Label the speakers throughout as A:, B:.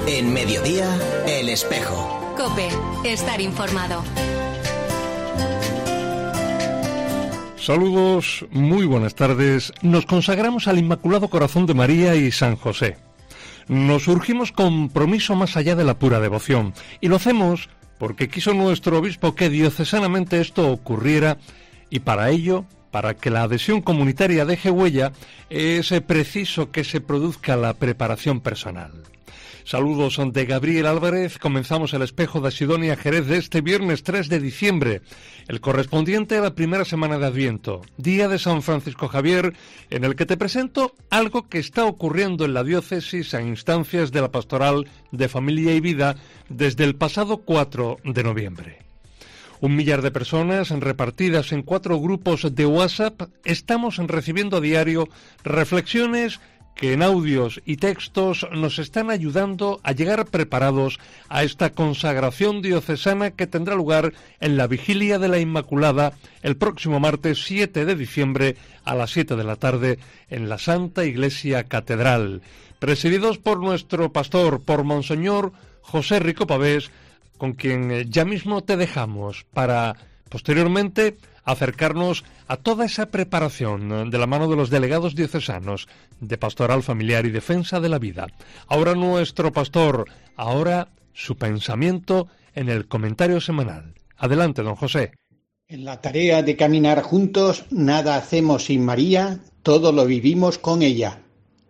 A: En Mediodía, El Espejo.
B: COPE, estar informado.
C: Saludos, muy buenas tardes. Nos consagramos al Inmaculado Corazón de María y San José. Nos urgimos compromiso más allá de la pura devoción. Y lo hacemos porque quiso nuestro obispo que diocesanamente esto ocurriera, y para ello, para que la adhesión comunitaria deje huella, es preciso que se produzca la preparación personal. Saludos de Gabriel Álvarez. Comenzamos el Espejo de Sidonia Jerez de este viernes 3 de diciembre, el correspondiente a la primera semana de Adviento, día de San Francisco Javier, en el que te presento algo que está ocurriendo en la diócesis a instancias de la Pastoral de Familia y Vida desde el pasado 4 de noviembre. 1 millar de personas repartidas en 4 grupos de WhatsApp estamos recibiendo a diario reflexiones que en audios y textos nos están ayudando a llegar preparados a esta consagración diocesana que tendrá lugar en la Vigilia de la Inmaculada el próximo martes 7 de diciembre a las 7 de la tarde en la Santa Iglesia Catedral, presididos por nuestro pastor, por Monseñor José Rico Pavés, con quien ya mismo te dejamos para posteriormente acercarnos a toda esa preparación de la mano de los delegados diocesanos de Pastoral Familiar y Defensa de la Vida. Ahora nuestro pastor, ahora su pensamiento en el comentario semanal. Adelante, don José.
D: En la tarea de caminar juntos, nada hacemos sin María, todo lo vivimos con ella.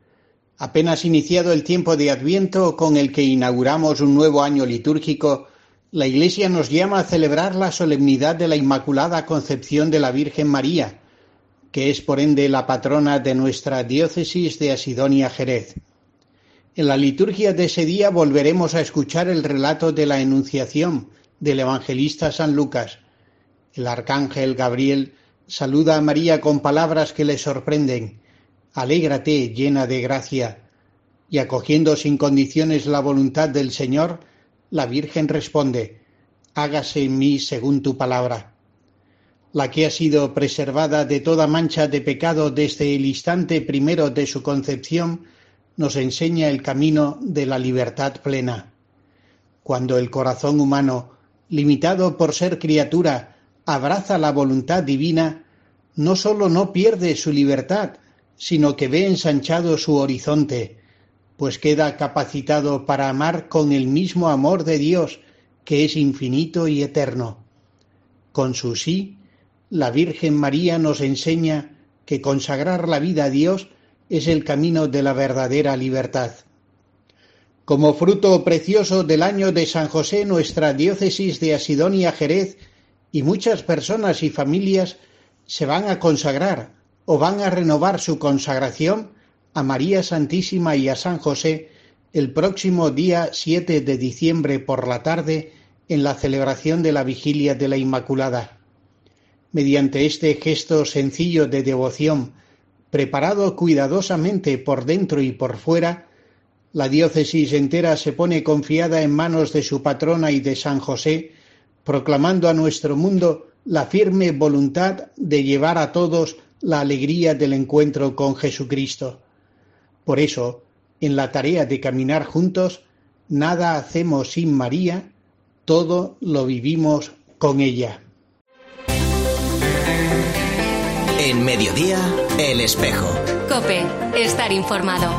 D: Apenas iniciado el tiempo de Adviento, con el que inauguramos un nuevo año litúrgico, la Iglesia nos llama a celebrar la solemnidad de la Inmaculada Concepción de la Virgen María, que es por ende la patrona de nuestra diócesis de Sidonia Jerez. En la liturgia de ese día volveremos a escuchar el relato de la Anunciación del evangelista San Lucas. El arcángel Gabriel saluda a María con palabras que le sorprenden: «Alégrate, llena de gracia», y acogiendo sin condiciones la voluntad del Señor, la Virgen responde: «Hágase en mí según tu palabra». La que ha sido preservada de toda mancha de pecado desde el instante primero de su concepción, nos enseña el camino de la libertad plena. Cuando el corazón humano, limitado por ser criatura, abraza la voluntad divina, no sólo no pierde su libertad, sino que ve ensanchado su horizonte, pues queda capacitado para amar con el mismo amor de Dios, que es infinito y eterno. Con su sí, la Virgen María nos enseña que consagrar la vida a Dios es el camino de la verdadera libertad. Como fruto precioso del año de San José, nuestra diócesis de Sidonia Jerez y muchas personas y familias se van a consagrar o van a renovar su consagración a María Santísima y a San José el próximo día 7 de diciembre por la tarde en la celebración de la Vigilia de la Inmaculada. Mediante este gesto sencillo de devoción, preparado cuidadosamente por dentro y por fuera, la diócesis entera se pone confiada en manos de su patrona y de San José, proclamando a nuestro mundo la firme voluntad de llevar a todos la alegría del encuentro con Jesucristo. Por eso, en la tarea de caminar juntos, nada hacemos sin María, todo lo vivimos con ella.
A: En Mediodía, El Espejo.
B: COPE, estar informado.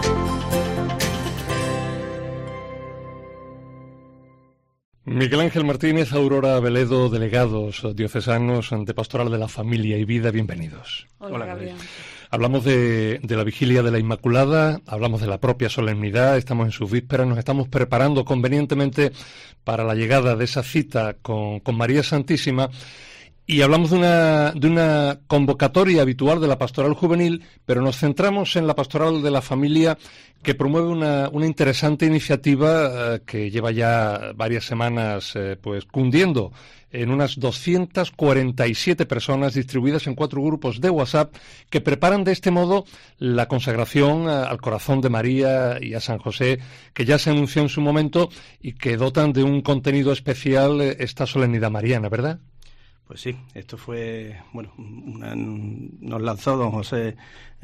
C: Miguel Ángel Martínez, Aurora Veledo, delegados diocesanos de Pastoral de la Familia y Vida, bienvenidos.
E: Hola, Gabriel.
C: Hablamos de la Vigilia de la Inmaculada, hablamos de la propia solemnidad, estamos en sus vísperas, nos estamos preparando convenientemente para la llegada de esa cita con María Santísima, y hablamos de una convocatoria habitual de la Pastoral Juvenil, pero nos centramos en la Pastoral de la Familia, que promueve una interesante iniciativa que lleva ya varias semanas cundiendo en unas 247 personas distribuidas en 4 grupos de WhatsApp que preparan de este modo la consagración al corazón de María y a San José, que ya se anunció en su momento y que dotan de un contenido especial esta solemnidad mariana, ¿verdad?
E: Pues sí, esto fue, nos lanzó don José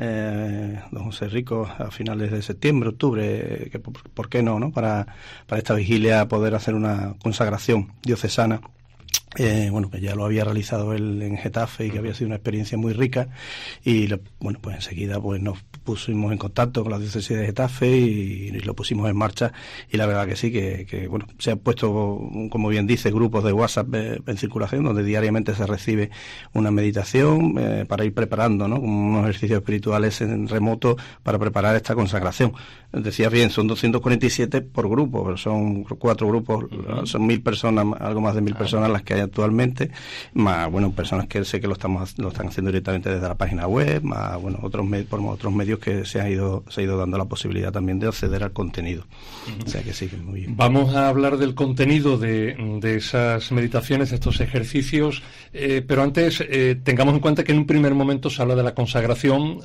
E: Rico a finales de septiembre, octubre, que por qué no, para esta vigilia poder hacer una consagración diocesana. Que ya lo había realizado él en Getafe y que había sido una experiencia muy rica, y pues enseguida nos pusimos en contacto con la diócesis de Getafe y lo pusimos en marcha, y la verdad que sí, que se han puesto, como bien dice, grupos de WhatsApp en circulación donde diariamente se recibe una meditación para ir preparando, como unos ejercicios espirituales en remoto para preparar esta consagración. Decías bien, son 247 por grupo, pero son 4 grupos, son 1.000 personas, algo más de 1.000 personas las que hay actualmente, más personas que sé que lo están haciendo directamente desde la página web, más por otros medios que se ha ido dando la posibilidad también de acceder al contenido. O sea que sí, que muy bien.
C: Vamos a hablar del contenido de esas meditaciones, de estos ejercicios, pero antes tengamos en cuenta que en un primer momento se habla de la consagración.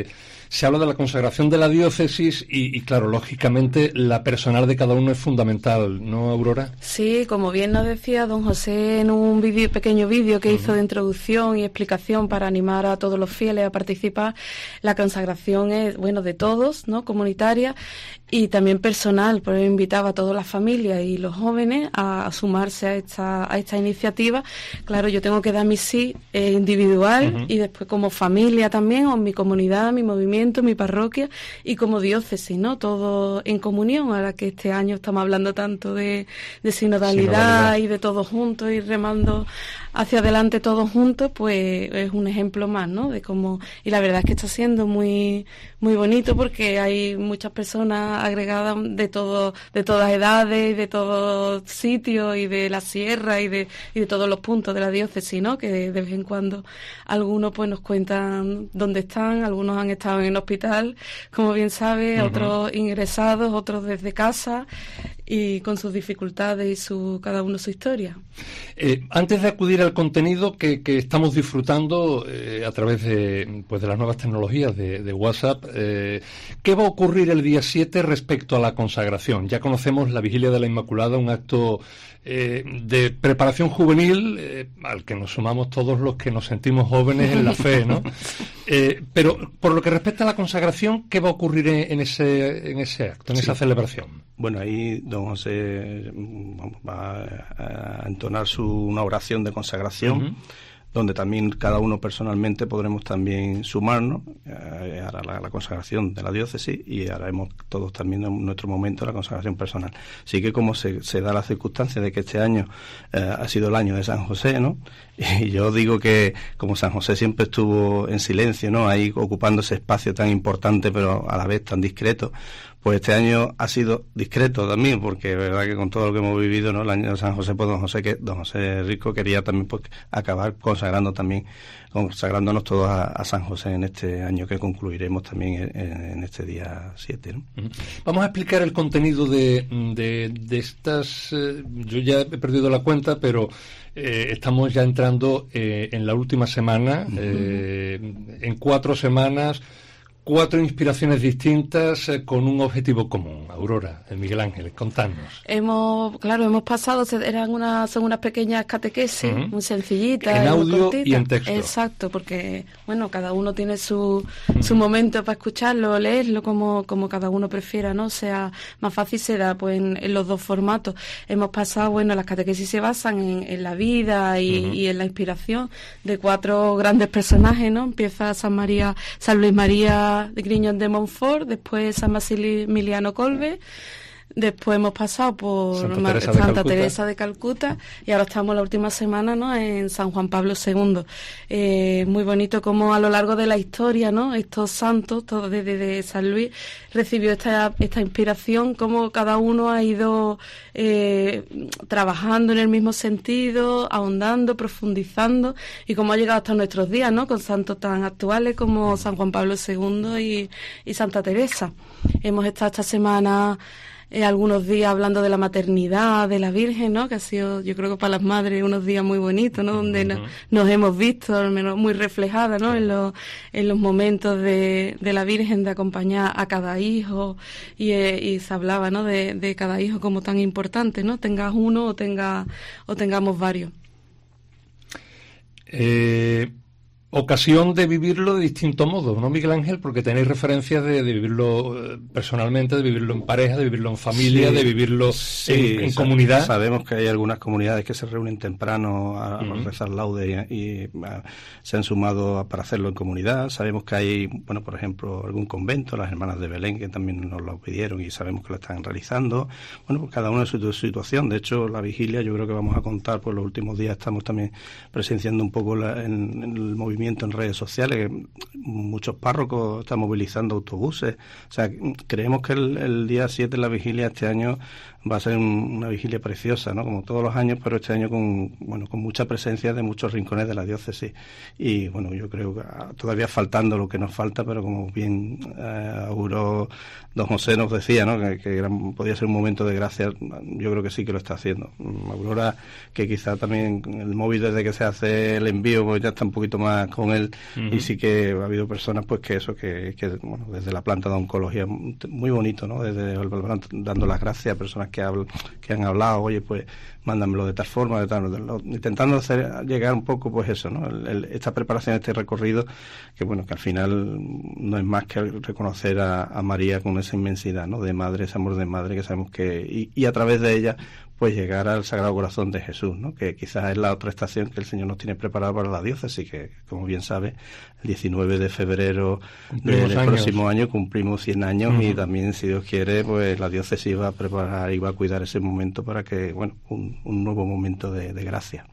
C: Se habla de la consagración de la diócesis y claro, lógicamente la personal de cada uno es fundamental, ¿no, Aurora?
F: Sí, como bien nos decía don José en un pequeño vídeo que hizo de introducción y explicación para animar a todos los fieles a participar, la consagración es, de todos, ¿no?, comunitaria y también personal. Por eso invitaba a todas las familias y los jóvenes a sumarse a esta iniciativa. Claro, yo tengo que dar mi sí individual y después como familia también, o mi comunidad, mi movimiento, mi parroquia y como diócesis, ¿no? Todo en comunión, ahora que este año estamos hablando tanto de sinodalidad y de todos juntos y remando hacia adelante todos juntos, pues es un ejemplo más, ¿no? De cómo, y la verdad es que está siendo muy muy bonito porque hay muchas personas agregadas de todas edades y de todos sitios y de la sierra y de todos los puntos de la diócesis, ¿no? Que de vez en cuando algunos pues nos cuentan dónde están, algunos han estado en el hospital, como bien sabe, otros ingresados, otros desde casa y con sus dificultades y cada uno su historia.
C: Antes de acudir al contenido que estamos disfrutando a través de las nuevas tecnologías de WhatsApp, ¿qué va a ocurrir el día 7 respecto a la consagración? Ya conocemos la Vigilia de la Inmaculada, un acto de preparación juvenil al que nos sumamos todos los que nos sentimos jóvenes en la fe, ¿no? Pero por lo que respecta a la consagración, ¿qué va a ocurrir en ese acto, en esa celebración?
E: Bueno, ahí don José va a entonar una oración de consagración, donde también cada uno personalmente podremos también sumarnos a la consagración de la diócesis, y haremos todos también en nuestro momento la consagración personal. Así que como se da la circunstancia de que este año ha sido el año de San José, ¿no? Y yo digo que como San José siempre estuvo en silencio, ¿no?, ahí ocupando ese espacio tan importante pero a la vez tan discreto, pues este año ha sido discreto también, porque es verdad que con todo lo que hemos vivido, ¿no?, el año de San José, pues don José Rico quería también pues acabar consagrándonos todos a San José en este año que concluiremos también en este día 7, ¿no?
C: Vamos a explicar el contenido de estas. Yo ya he perdido la cuenta, pero estamos ya entrando en la última semana, en 4 semanas. 4 inspiraciones distintas con un objetivo común. Aurora, Miguel Ángel, contanos. Hemos
F: pasado, son unas pequeñas catequesis, muy sencillitas.
C: En audio y en texto.
F: Exacto, porque, cada uno tiene su momento para escucharlo o leerlo como cada uno prefiera, ¿no? O sea, más fácil se da pues en los dos formatos. Hemos pasado, las catequesis se basan en la vida y en la inspiración de 4 grandes personajes, ¿no? Empieza San Luis María de Grignon de Montfort, después San Maximiliano Kolbe, después hemos pasado por Santa Teresa de Calcuta y ahora estamos la última semana, ¿no?, en San Juan Pablo II. Muy bonito como a lo largo de la historia, ¿no?, estos santos, todos desde San Luis, recibió esta inspiración, como cada uno ha ido trabajando en el mismo sentido, ahondando, profundizando, y cómo ha llegado hasta nuestros días, ¿no?, con santos tan actuales como San Juan Pablo II y Santa Teresa. Hemos estado esta semana algunos días hablando de la maternidad de la Virgen, ¿no?, que ha sido, yo creo que para las madres, unos días muy bonitos, ¿no?, donde nos hemos visto, al menos muy reflejadas, ¿no?, en los momentos de la Virgen, de acompañar a cada hijo, y se hablaba, ¿no?, de cada hijo como tan importante, ¿no?, tengas uno o tengamos varios.
C: Ocasión de vivirlo de distinto modo, ¿no, Miguel Ángel? Porque tenéis referencias de vivirlo personalmente, de vivirlo en pareja, de vivirlo en familia, de vivirlo en comunidad.
E: Sabemos que hay algunas comunidades que se reúnen temprano a rezar laudes y se han sumado para hacerlo en comunidad. Sabemos que hay, bueno, por ejemplo, algún convento, las hermanas de Belén, que también nos lo pidieron y sabemos que lo están realizando. Bueno, pues cada uno en su situación. De hecho, la vigilia, yo creo que vamos a contar, pues los últimos días estamos también presenciando un poco en el movimiento en redes sociales, que muchos párrocos están movilizando autobuses. O sea, creemos que el día 7 de la vigilia este año va a ser una vigilia preciosa, ¿no? Como todos los años, pero este año con mucha presencia de muchos rincones de la diócesis. Y bueno, yo creo que todavía faltando lo que nos falta, pero como bien auguró don José, nos decía, ¿no? Que podía ser un momento de gracia. Yo creo que sí que lo está haciendo. Aurora, que quizá también el móvil, desde que se hace el envío, pues ya está un poquito más con él. Y sí que ha habido personas, pues que bueno, desde la planta de oncología, muy bonito, ¿no? Desde dando las gracias a personas que han hablado, oye, pues mándamelo de tal forma, intentando llegar un poco, pues eso, ¿no? Esta preparación, este recorrido, que bueno, que al final no es más que reconocer a María con esa inmensidad, ¿no? De madre, ese amor de madre que sabemos que, y a través de ella, pues llegar al Sagrado Corazón de Jesús, ¿no? Que quizás es la otra estación que el Señor nos tiene preparada para la diócesis, que como bien sabe, el 19 de febrero del próximo año cumplimos 100 años y también, si Dios quiere, pues la diócesis va a preparar y va a cuidar ese momento para que, bueno, un nuevo momento de gracia.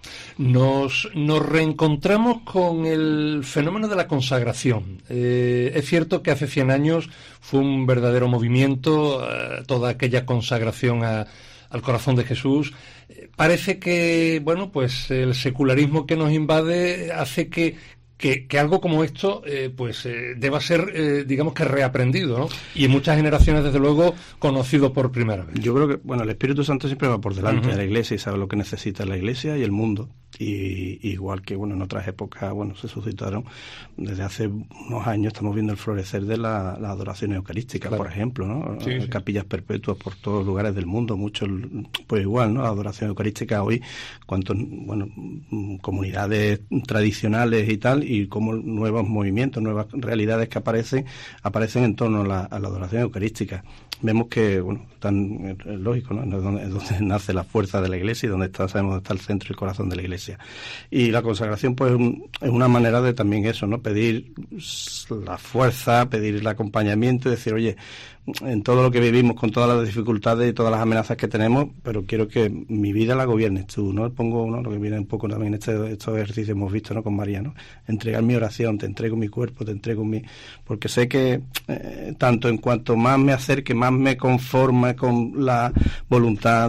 C: Nos reencontramos con el fenómeno de la consagración. Es cierto que hace 100 años fue un verdadero movimiento, toda aquella consagración al corazón de Jesús. Parece que, bueno, pues el secularismo que nos invade hace que algo como esto deba ser, digamos que reaprendido, ¿no? Y en muchas generaciones, desde luego, conocido por primera vez.
E: Yo creo que, bueno, el Espíritu Santo siempre va por delante de la Iglesia y sabe lo que necesita la Iglesia y el mundo. Y igual que, bueno, en otras épocas, bueno, se suscitaron desde hace unos años, estamos viendo el florecer de la adoración eucarística, claro, por ejemplo, ¿no? Sí. Capillas perpetuas por todos los lugares del mundo, muchos, pues igual, ¿no? La adoración eucarística hoy, comunidades tradicionales y tal, y como nuevos movimientos, nuevas realidades que aparecen en torno a la adoración eucarística. Vemos que, bueno, es lógico, ¿no? Es donde nace la fuerza de la Iglesia y donde sabemos dónde está el centro y el corazón de la Iglesia. Y la consagración, pues, es una manera de también eso, ¿no? Pedir la fuerza, pedir el acompañamiento y decir, oye, en todo lo que vivimos, con todas las dificultades y todas las amenazas que tenemos, pero quiero que mi vida la gobiernes tú, ¿no? Pongo, ¿no? Lo que viene un poco también estos ejercicios hemos visto, ¿no? Con María, ¿no? Entregar mi oración, te entrego mi cuerpo, te entrego porque sé que tanto en cuanto más me acerque, más me conforma con la voluntad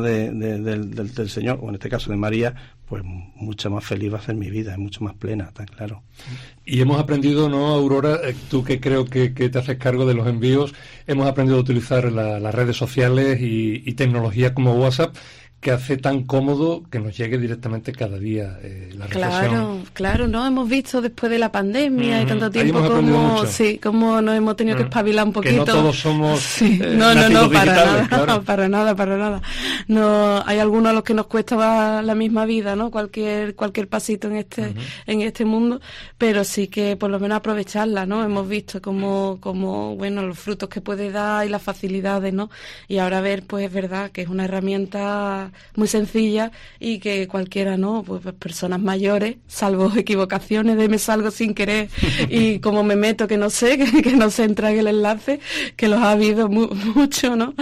E: del Señor, o en este caso de María, pues mucho más feliz va a ser mi vida, es mucho más plena, está claro.
C: Y hemos aprendido, ¿no, Aurora? Tú que creo que te haces cargo de los envíos, hemos aprendido a utilizar las redes sociales y tecnología como WhatsApp, que hace tan cómodo que nos llegue directamente cada día la reflexión.
F: Claro, ¿no? Hemos visto después de la pandemia y tanto tiempo cómo nos hemos tenido que espabilar un poquito.
C: Que no todos somos
F: no, para nada,
C: claro.
F: para nada. No, hay algunos a los que nos cuesta la misma vida, ¿no? Cualquier pasito en este mundo, pero sí que por lo menos aprovecharla, ¿no? Hemos visto como bueno, los frutos que puede dar y las facilidades, ¿no? Y ahora ver, pues es verdad que es una herramienta muy sencilla y que cualquiera, ¿no? Pues personas mayores, salvo equivocaciones de me salgo sin querer y como me meto que no sé entrar en el enlace, que los ha habido mucho, ¿no?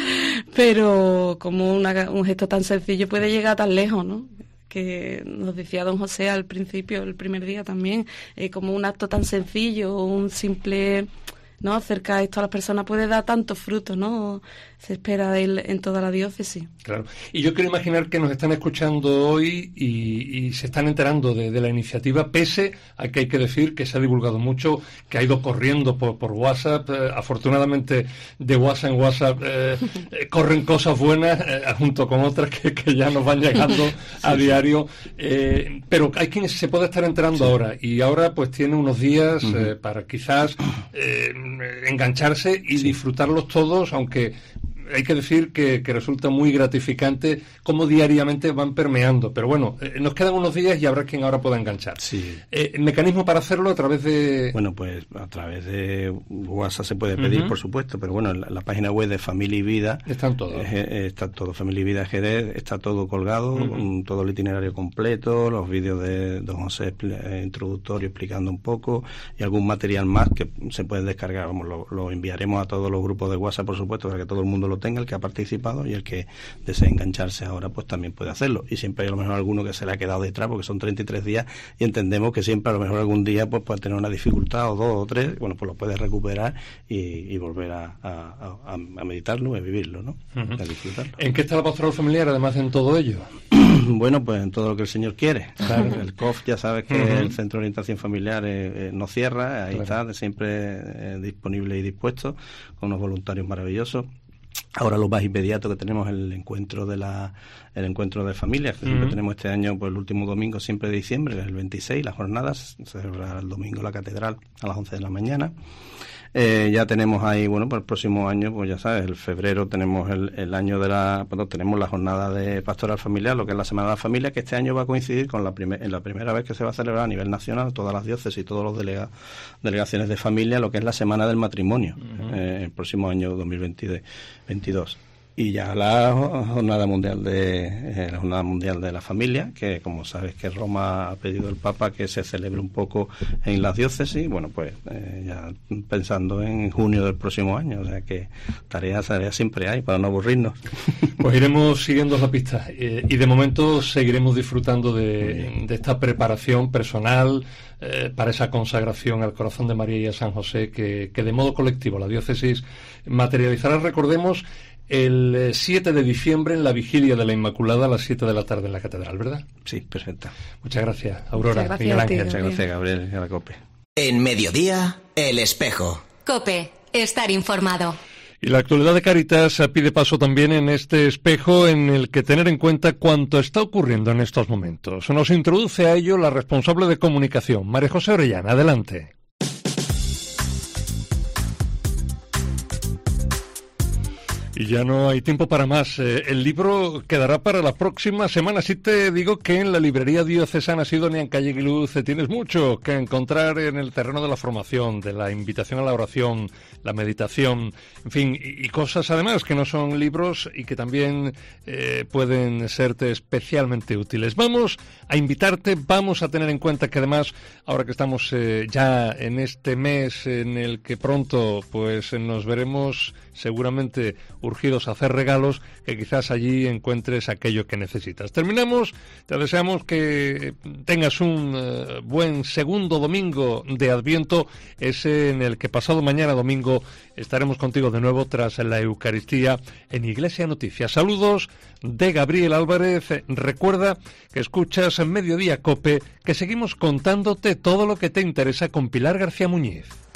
F: Pero como un gesto tan sencillo puede llegar tan lejos, ¿no? Que nos decía don José al principio, el primer día también, como un acto tan sencillo, un simple, ¿no? Acercar esto a las personas puede dar tantos frutos, ¿no? Se espera de él en toda la diócesis.
C: Claro. Y yo quiero imaginar que nos están escuchando hoy y se están enterando de la iniciativa, pese a que hay que decir que se ha divulgado mucho, que ha ido corriendo por WhatsApp. Afortunadamente, de WhatsApp en WhatsApp corren cosas buenas, junto con otras que ya nos van llegando a diario. Pero hay quien se puede estar enterando ahora, y ahora pues tiene unos días para quizás engancharse y disfrutarlos todos, aunque hay que decir que resulta muy gratificante cómo diariamente van permeando. Pero bueno, nos quedan unos días y habrá quien ahora pueda enganchar.
E: Sí.
C: ¿Mecanismo para hacerlo a través de...?
E: Bueno, pues a través de WhatsApp se puede pedir, por supuesto, pero bueno, en la página web de Familia y Vida
C: están todos.
E: Está todo, Familia y Vida GD, está todo colgado, todo el itinerario completo, los vídeos de don José introductorio explicando un poco y algún material más que se puede descargar. Vamos, lo enviaremos a todos los grupos de WhatsApp, por supuesto, para que todo el mundo lo tenga, el que ha participado, y el que desee engancharse ahora pues también puede hacerlo. Y siempre hay a lo mejor alguno que se le ha quedado detrás, porque son 33 días y entendemos que siempre a lo mejor algún día pues puede tener una dificultad o 2 o 3, bueno, pues lo puedes recuperar y volver a meditarlo y a vivirlo, ¿no? A disfrutarlo.
C: ¿En qué está la pastoral familiar, además, en todo ello?
E: Bueno, pues en todo lo que el Señor quiere. Claro. El COF, ya sabes que el Centro de Orientación Familiar no cierra, ahí está, siempre disponible y dispuesto, con unos voluntarios maravillosos. Ahora lo más inmediato que tenemos es el encuentro de familias, que siempre tenemos este año, pues el último domingo siempre de diciembre, que es el 26, las jornadas, se celebrará el domingo en la catedral a las 11 de la mañana. Ya tenemos ahí, bueno, para el próximo año, pues ya sabes, el febrero tenemos el año tenemos la jornada de pastoral familiar, lo que es la Semana de la Familia, que este año va a coincidir con la primera vez que se va a celebrar a nivel nacional, todas las diócesis y todos los delegaciones de familia, lo que es la Semana del Matrimonio, el próximo año 2022. Y ya la jornada mundial de la familia, que como sabes que Roma ha pedido el Papa que se celebre un poco en las diócesis, bueno, pues ya pensando en junio del próximo año, o sea que tareas siempre hay para no aburrirnos.
C: Pues iremos siguiendo la pista y de momento seguiremos disfrutando de esta preparación personal para esa consagración al corazón de María y a San José que de modo colectivo la diócesis materializará, recordemos, el 7 de diciembre en la vigilia de la Inmaculada a las 7 de la tarde en la catedral, ¿verdad?
E: Sí, perfecto.
C: Muchas gracias, Aurora.
F: Muchas gracias,
C: Miguel Ángel.
E: Muchas gracias, Gabriel, y a la COPE.
A: En Mediodía, El Espejo.
B: COPE, estar informado.
C: Y la actualidad de Cáritas pide paso también en este espejo en el que tener en cuenta cuánto está ocurriendo en estos momentos. Nos introduce a ello la responsable de comunicación, María José Orellana. Adelante. Y ya no hay tiempo para más. El libro quedará para la próxima semana. Sí te digo que en la librería diocesana Sidonia en Calle Guiluz tienes mucho que encontrar en el terreno de la formación, de la invitación a la oración, la meditación, en fin, y cosas además que no son libros y que también pueden serte especialmente útiles. Vamos a invitarte, vamos a tener en cuenta que además, ahora que estamos ya en este mes en el que pronto pues nos veremos seguramente urgidos a hacer regalos, que quizás allí encuentres aquello que necesitas. Terminamos, te deseamos que tengas un buen segundo domingo de Adviento, ese en el que pasado mañana domingo estaremos contigo de nuevo tras la Eucaristía en Iglesia Noticias. Saludos de Gabriel Álvarez. Recuerda que escuchas en Mediodía COPE, que seguimos contándote todo lo que te interesa con Pilar García Muñiz.